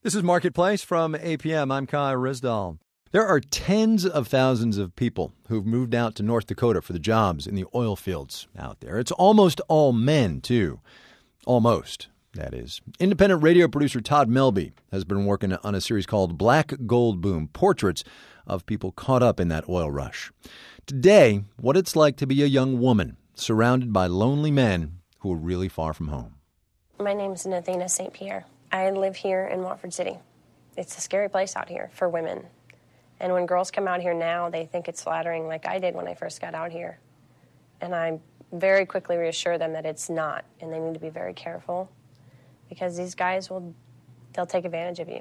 This is Marketplace from APM. I'm Kai Rizdal. There are tens of thousands of people who've moved out to North Dakota for the jobs in the oil fields out there. It's almost all men, too. Almost, that is. Independent radio producer Todd Melby has been working on a series called Black Gold Boom, portraits of people caught up in that oil rush. Today, what it's like to be a young woman surrounded by lonely men who are really far from home. My name is Nathina St. Pierre. I live here in Watford City. It's a scary place out here for women. And when girls come out here now, they think it's flattering like I did when I first got out here. And I very quickly reassure them that it's not, and they need to be very careful because these guys they'll take advantage of you.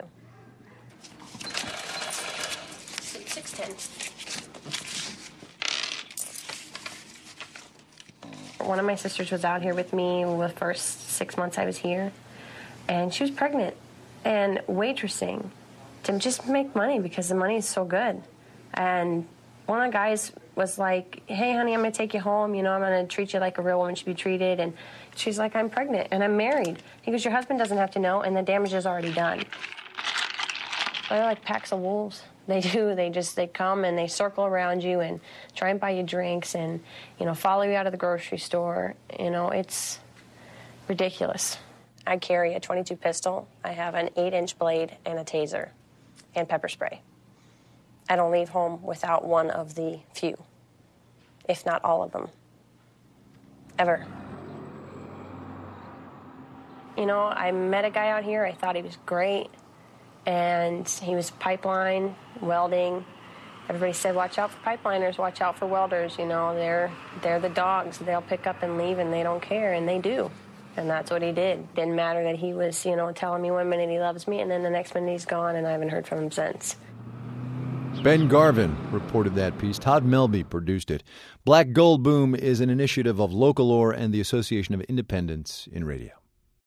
6'10". One of my sisters was out here with me the first 6 months I was here, and she was pregnant and waitressing to just make money because the money is so good. And one of the guys was like, hey, honey, I'm going to take you home. You know, I'm going to treat you like a real woman should be treated. And she's like, I'm pregnant and I'm married. He goes, your husband doesn't have to know, and the damage is already done. They're like packs of wolves. They do. They come and they circle around you and try and buy you drinks and, you know, follow you out of the grocery store. You know, it's ridiculous. I carry a .22 pistol. I have an 8-inch blade and a taser and pepper spray. I don't leave home without one of the few, if not all of them, ever. You know, I met a guy out here. I thought he was great, and he was pipeline, welding. Everybody said, watch out for pipeliners, watch out for welders. You know, they're the dogs. They'll pick up and leave, and they don't care, and they do. And that's what he did. Didn't matter that he was, you know, telling me one minute he loves me, and then the next minute he's gone, and I haven't heard from him since. Ben Garvin reported that piece. Todd Melby produced it. Black Gold Boom is an initiative of Local Lore and the Association of Independents in Radio.